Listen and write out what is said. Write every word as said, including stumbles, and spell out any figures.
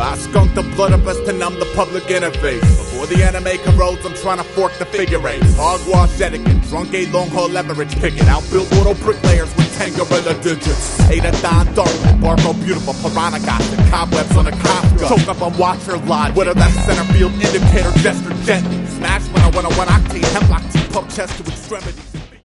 I skunk the blood of us to numb the public interface. Before the anime corrodes, I'm trying to fork the figure eight. Hogwash etiquette, drunk a long haul leverage picket. Outbuilt auto bricklayers with ten gorilla digits. Adathon Darwin, Barco beautiful, piranha gossip, cobwebs on a Kafka. Choke up on Watcher Lodge, with that center field indicator gesture gently. Smash when I went on one octane, hemlock tea, pump chest to extremity.